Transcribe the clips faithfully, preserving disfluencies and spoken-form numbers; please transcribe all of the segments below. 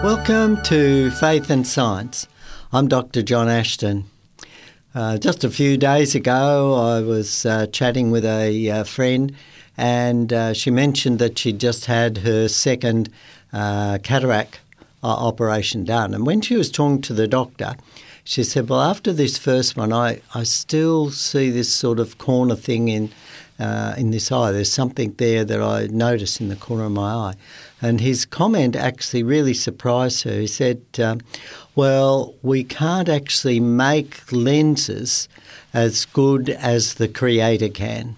Welcome to Faith and Science. I'm Doctor John Ashton. Uh, just a few days ago, I was uh, chatting with a uh, friend, and uh, she mentioned that she'd just had her second uh, cataract uh, operation done. And when she was talking to the doctor, she said, well, after this first one, I, I still see this sort of corner thing in uh, in this eye. There's something there that I notice in the corner of my eye. And his comment actually really surprised her. He said, um, well, we can't actually make lenses as good as the Creator can.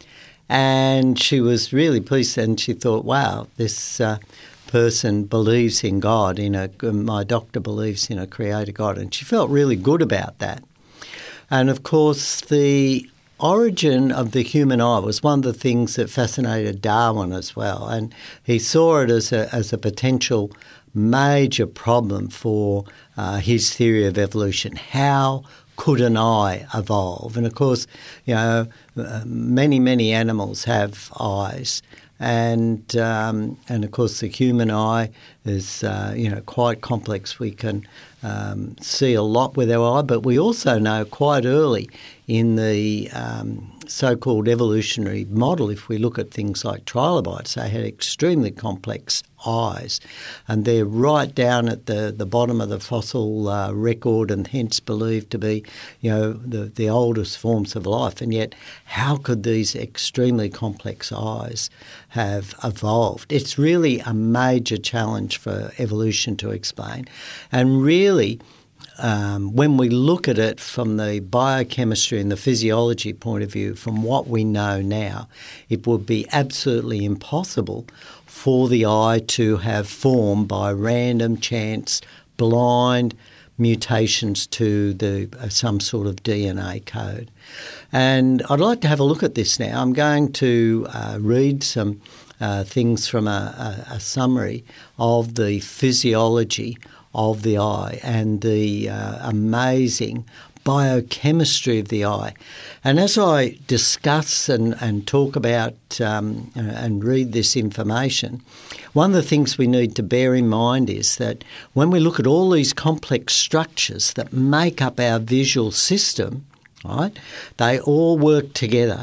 And she was really pleased, and she thought, wow, this uh, person believes in God. In a, my doctor believes in a Creator God. And she felt really good about that. And, of course, the origin of the human eye was one of the things that fascinated Darwin as well, and he saw it as a as a potential major problem for uh, his theory of evolution. How could an eye evolve? And of course, you know, uh, many many animals have eyes, and um, and of course the human eye is uh, you know quite complex. We can um, see a lot with our eye, but we also know quite early in the um, so-called evolutionary model, if we look at things like trilobites, they had extremely complex eyes, and they're right down at the, the bottom of the fossil uh, record, and hence believed to be, you know, the, the oldest forms of life. And yet, how could these extremely complex eyes have evolved? It's really a major challenge for evolution to explain, and really, Um, when we look at it from the biochemistry and the physiology point of view, from what we know now, it would be absolutely impossible for the eye to have formed by random chance, blind mutations to the uh, some sort of D N A code. And I'd like to have a look at this now. I'm going to uh, read some uh, things from a, a, a summary of the physiology of the eye and the uh, amazing biochemistry of the eye. And as I discuss and, and talk about um, and read this information, one of the things we need to bear in mind is that when we look at all these complex structures that make up our visual system, right, they all work together.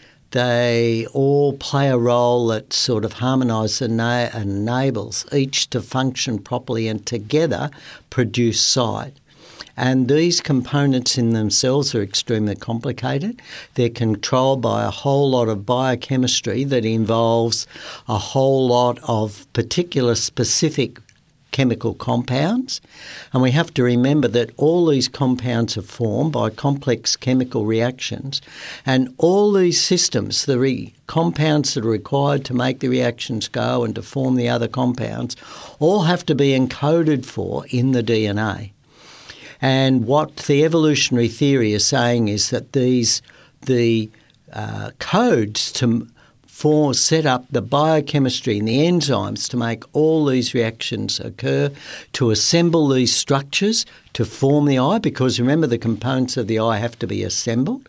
They all play a role that sort of harmonises and enables each to function properly and together produce sight. And these components in themselves are extremely complicated. They're controlled by a whole lot of biochemistry that involves a whole lot of particular specific chemical compounds, and we have to remember that all these compounds are formed by complex chemical reactions, and all these systems, the re- compounds that are required to make the reactions go and to form the other compounds, all have to be encoded for in the D N A. And what the evolutionary theory is saying is that these the uh, codes to For set up the biochemistry and the enzymes to make all these reactions occur, to assemble these structures to form the eye, because remember the components of the eye have to be assembled,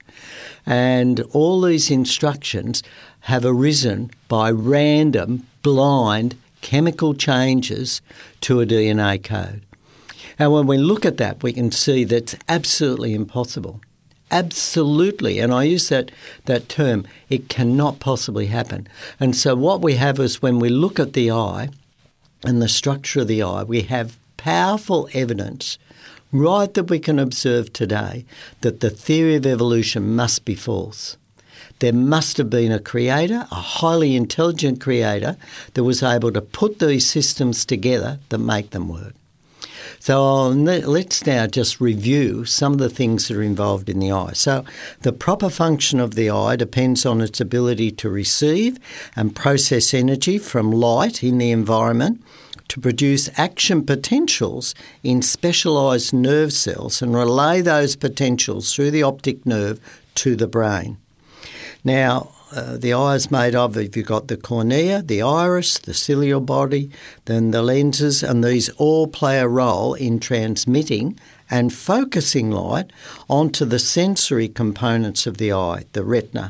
and all these instructions have arisen by random, blind chemical changes to a D N A code. And when we look at that, we can see that's absolutely impossible. Absolutely, and I use that, that term, it cannot possibly happen. And so what we have is when we look at the eye and the structure of the eye, we have powerful evidence, right, that we can observe today, that the theory of evolution must be false. There must have been a creator, a highly intelligent creator, that was able to put these systems together that make them work. So let's now just review some of the things that are involved in the eye. So the proper function of the eye depends on its ability to receive and process energy from light in the environment, to produce action potentials in specialised nerve cells and relay those potentials through the optic nerve to the brain. Now, Uh, the eye is made of, if you've got the cornea, the iris, the ciliary body, then the lenses, and these all play a role in transmitting and focusing light onto the sensory components of the eye, the retina.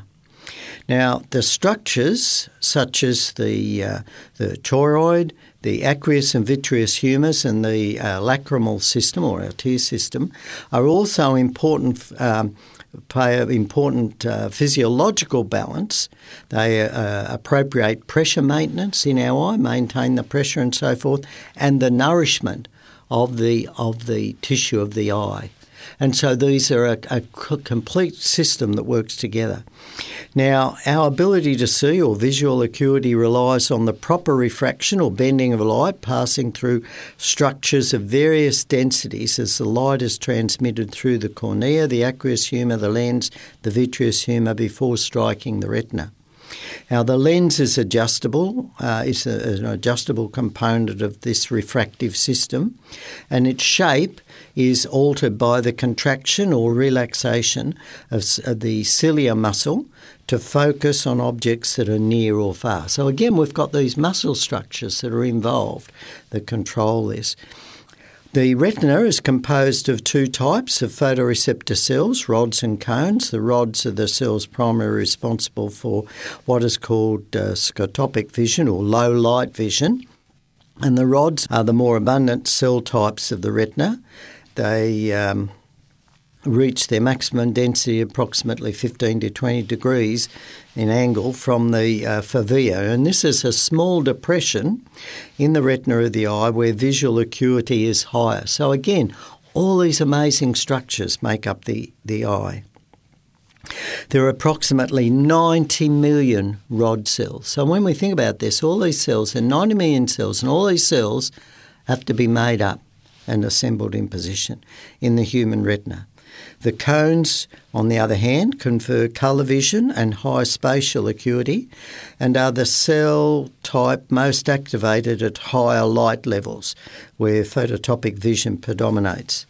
Now, the structures such as the uh, the choroid, the aqueous and vitreous humours and the uh, lacrimal system or our tear system are also important, um, play an important uh, physiological balance. They uh, appropriate pressure maintenance in our eye, maintain the pressure and so forth, and the nourishment of the of the tissue of the eye. And so these are a, a complete system that works together. Now, our ability to see or visual acuity relies on the proper refraction or bending of light passing through structures of various densities as the light is transmitted through the cornea, the aqueous humour, the lens, the vitreous humour before striking the retina. Now, the lens is adjustable, uh, is a, an adjustable component of this refractive system, and its shape is altered by the contraction or relaxation of the cilia muscle to focus on objects that are near or far. So again, we've got these muscle structures that are involved that control this. The retina is composed of two types of photoreceptor cells, rods and cones. The rods are the cells primarily responsible for what is called uh, scotopic vision or low light vision. And the rods are the more abundant cell types of the retina. They um, reach their maximum density approximately fifteen to twenty degrees in angle from the uh, fovea, and this is a small depression in the retina of the eye where visual acuity is higher. So again, all these amazing structures make up the, the eye. There are approximately ninety million rod cells. So when we think about this, all these cells are ninety million cells, and all these cells have to be made up and assembled in position in the human retina. The cones, on the other hand, confer colour vision and high spatial acuity and are the cell type most activated at higher light levels where phototopic vision predominates.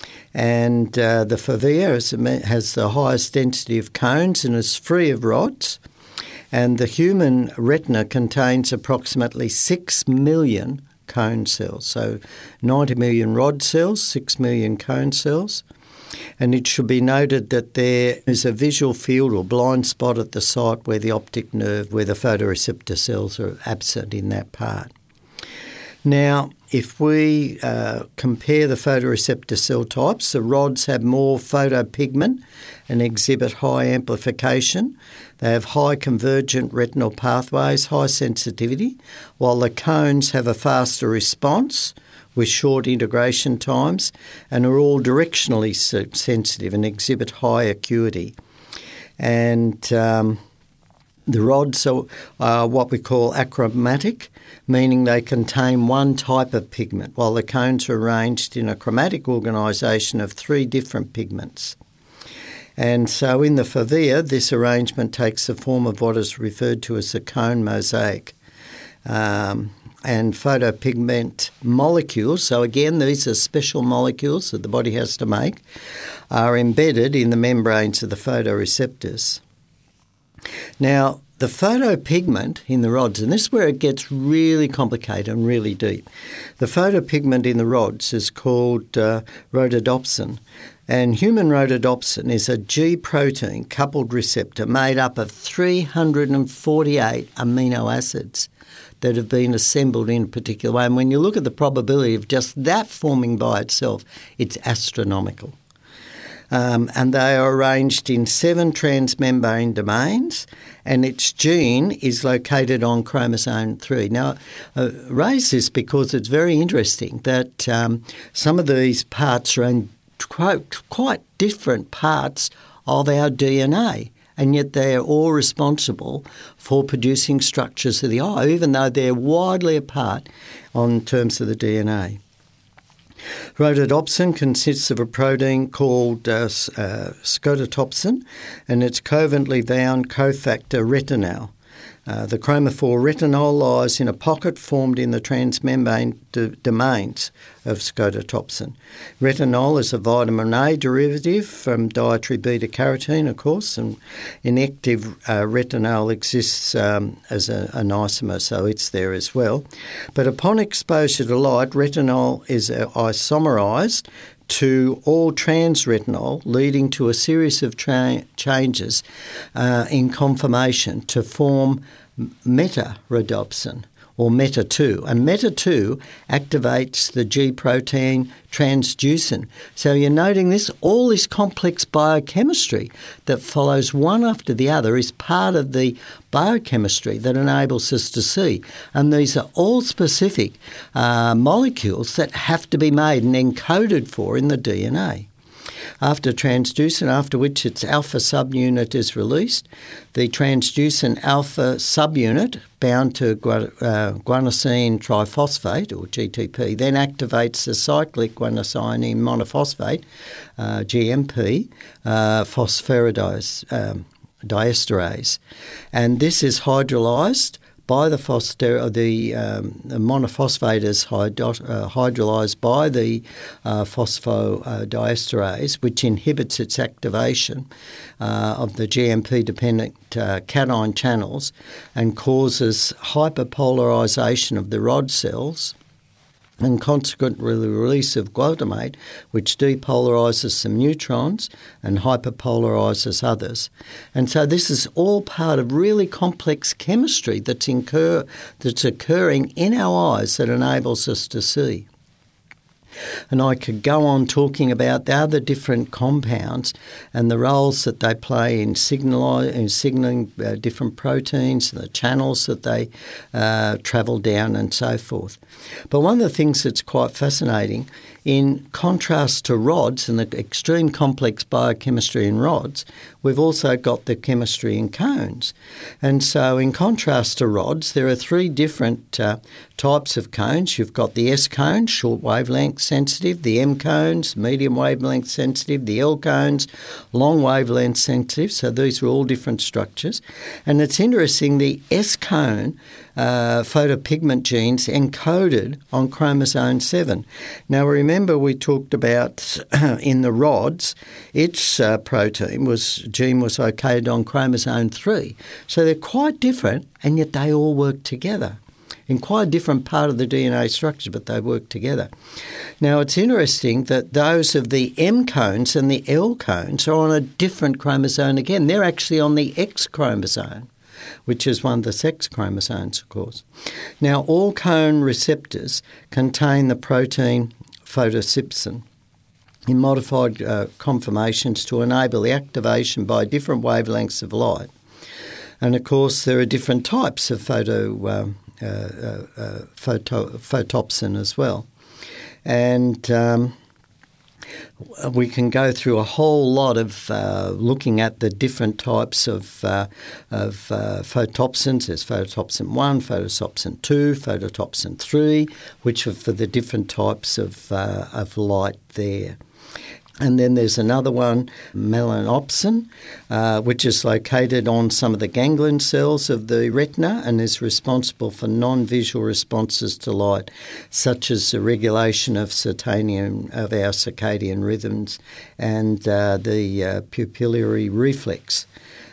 And uh, the fovea has the highest density of cones and is free of rods. And the human retina contains approximately six million cone cells. So ninety million rod cells, six million cone cells. And it should be noted that there is a visual field or blind spot at the site where the optic nerve, where the photoreceptor cells are absent in that part. Now, if we uh, compare the photoreceptor cell types, the rods have more photopigment and exhibit high amplification. They have high convergent retinal pathways, high sensitivity, while the cones have a faster response with short integration times and are all directionally sensitive and exhibit high acuity. And um, the rods are, are what we call achromatic, meaning they contain one type of pigment, while the cones are arranged in a chromatic organisation of three different pigments. And so in the fovea, this arrangement takes the form of what is referred to as the cone mosaic. Um, and photopigment molecules, so again these are special molecules that the body has to make, are embedded in the membranes of the photoreceptors. Now, the photopigment in the rods, and this is where it gets really complicated and really deep. The photopigment in the rods is called uh, rhodopsin, and human rhodopsin is a G protein coupled receptor made up of three hundred forty-eight amino acids that have been assembled in a particular way. And when you look at the probability of just that forming by itself, it's astronomical. Um, and they are arranged in seven transmembrane domains, and its gene is located on chromosome three. Now, I raise this because it's very interesting that um, some of these parts are in quite, quite different parts of our D N A, and yet they are all responsible for producing structures of the eye, even though they're widely apart on terms of the D N A. Rhodopsin consists of a protein called uh, uh, scototopsin and its covalently bound cofactor retinal. Uh, the chromophore retinol lies in a pocket formed in the transmembrane d- domains of scototopsin. Retinol is a vitamin A derivative from dietary beta-carotene, of course, and inactive uh, retinol exists um, as a, an isomer, so it's there as well. But upon exposure to light, retinol is uh, isomerized to all trans-retinol, leading to a series of tra- changes uh, in conformation to form meta-rhodopsin, or meta two. And meta two activates the G protein transducin. So you're noting this, all this complex biochemistry that follows one after the other is part of the biochemistry that enables us to see. And these are all specific uh, molecules that have to be made and encoded for in the D N A. After transducin, after which its alpha subunit is released, the transducin alpha subunit bound to gu- uh, guanosine triphosphate, or G T P, then activates the cyclic guanosine monophosphate, uh, G M P, uh, phosphoridase um, diesterase. And this is hydrolyzed by the phoster, the, um, the monophosphate is hydro, uh, hydrolyzed by the uh, phosphodiesterase, which inhibits its activation uh, of the G M P-dependent uh, cation channels and causes hyperpolarization of the rod cells, and consequently the release of glutamate, which depolarises some neutrons and hyperpolarises others. And so this is all part of really complex chemistry that's, incur, that's occurring in our eyes that enables us to see. And I could go on talking about the other different compounds and the roles that they play in, signal, in signalling uh, different proteins and the channels that they uh, travel down and so forth. But one of the things that's quite fascinating, in contrast to rods and the extreme complex biochemistry in rods, we've also got the chemistry in cones. And so in contrast to rods, there are three different uh, types of cones. You've got the S cones, short wavelength sensitive, the M cones, medium wavelength sensitive, the L cones, long wavelength sensitive. So these are all different structures. And it's interesting, the S cone uh, photopigment genes encoded on chromosome seven. Now remember we talked about in the rods, its uh, protein was gene was located on chromosome three. So they're quite different, and yet they all work together in quite a different part of the D N A structure, but they work together. Now, it's interesting that those of the M cones and the L cones are on a different chromosome again. They're actually on the X chromosome, which is one of the sex chromosomes, of course. Now, all cone receptors contain the protein photosipsin in modified uh, conformations to enable the activation by different wavelengths of light. And, of course, there are different types of photo, um, uh, uh, uh, photo, photopsin as well. And um, we can go through a whole lot of uh, looking at the different types of, uh, of uh, photopsins. There's photopsin one, photopsin two, photopsin three, which are for the different types of, uh, of light there. And then there's another one, melanopsin, uh, which is located on some of the ganglion cells of the retina and is responsible for non-visual responses to light, such as the regulation of circadian, of our circadian rhythms and uh, the uh, pupillary reflex.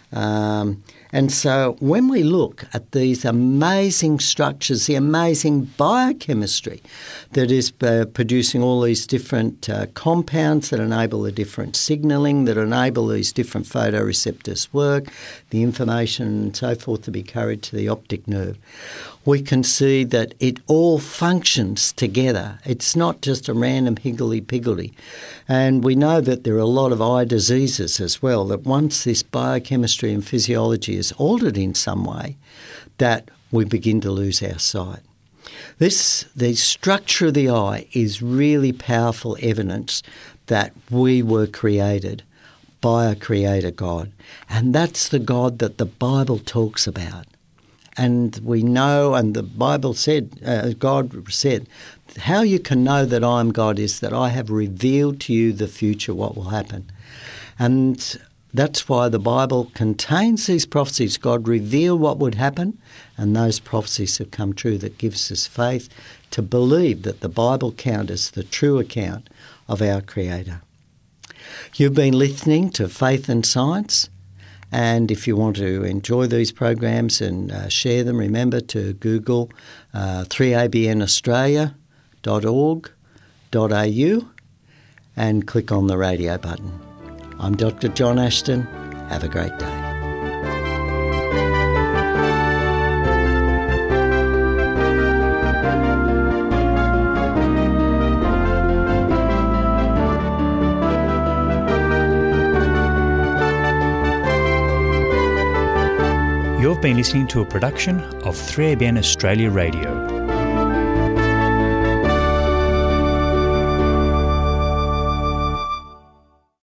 Um, and so when we look at these amazing structures, the amazing biochemistry that is uh, producing all these different uh, compounds that enable the different signalling, that enable these different photoreceptors work, the information and so forth to be carried to the optic nerve, we can see that it all functions together. It's not just a random higgledy-piggledy. And we know that there are a lot of eye diseases as well, that once this biochemistry and physiology is altered in some way, that we begin to lose our sight. This, the structure of the eye is really powerful evidence that we were created by a creator God. And that's the God that the Bible talks about. And we know, and the Bible said, uh, God said, how you can know that I am God is that I have revealed to you the future, what will happen. And that's why the Bible contains these prophecies. God revealed what would happen, and those prophecies have come true. That gives us faith to believe that the Bible counts as the true account of our Creator. You've been listening to Faith and Science. And if you want to enjoy these programs and uh, share them, remember to Google uh, three A B N australia dot org dot A U and click on the radio button. I'm Doctor John Ashton. Have a great day. You've been listening to a production of three A B N Australia Radio.